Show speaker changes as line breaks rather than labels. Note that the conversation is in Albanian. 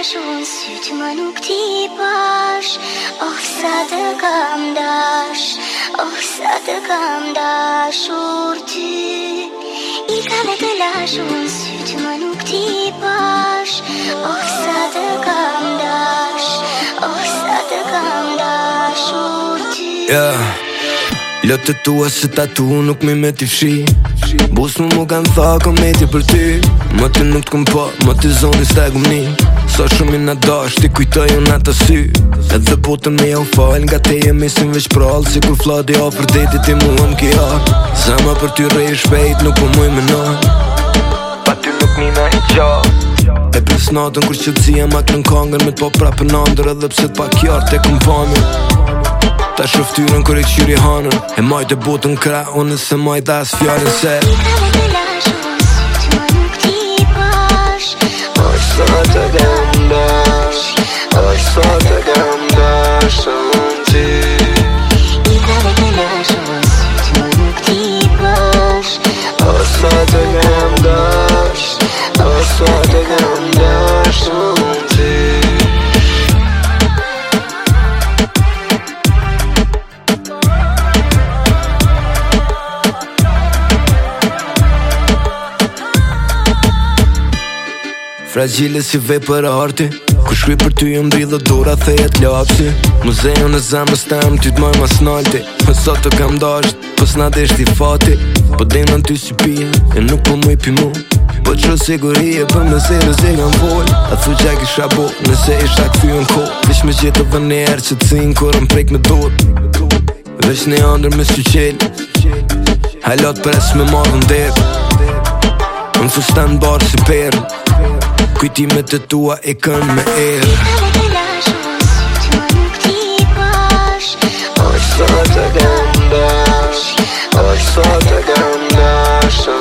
lash unë sytë më nuk t'i pash. Oh, sa të kam dash, oh, sa të kam dashur ty. I ka me të lash unë sytë më nuk t'i pash. Oh, sa të kam dash, oh, sa të kam dashur ty.
Lotët tua se tatu nuk mi me t'i fshi. Bus mu kanë tha komedi për ty. Më të nuk t'kom pa, më të zoni s'tegum ni. Sa shumë i na dash, ti kujtoj unë atë sy. Edhe botën me jau fal, nga te jemi si veç prall. Si kur fladi afer deti ti mu am ki ar. Zama për ty rej shpejt, nuk po muj me na. Pa ty nuk mi me i qar. E pës natën kur qëtësia ma klën kangën. Me t'po prapë në ndër edhe pse t'pa kjarë te kumpami. Ta shoftyrën kër e qyri hanën. E majt e botën kra, unë se majt as fjallën se
I ka me të lash unë sytë më nuk t'i pash.
oh, sa të kam dash, oh, sa të kam dash unë ty.
I ka me të lash unë sytë më nuk t'i pash.
Oh, sa të kam dash, oh, sa të kam dash unë ty. Fragile si vej për arti. Ku shkri për ty jëm dri dhe dora thejet lapsi. Muzeon e zemrës tem ty t'moj mas nalti. Më sot të kam dasht, pës na deshti fati. Po dejnë në ty si pia, e nuk po muj pi mu. Po qo sigurie për me zero zi kam vol. A thu që kisha bo, nëse isha këthy në ko. Vish me gjithë dhe njerë që t'sin kur më prek me dor. Vesh një andër me s'qyqel. Halat pres me marrë ndër. Më fustan barë si perë. Kujtimet e tua e kën me erë.
I ka me të lash unë sytë më nuk t'i pash.
Oh, sa të kam dash, oh, sa të kam dash.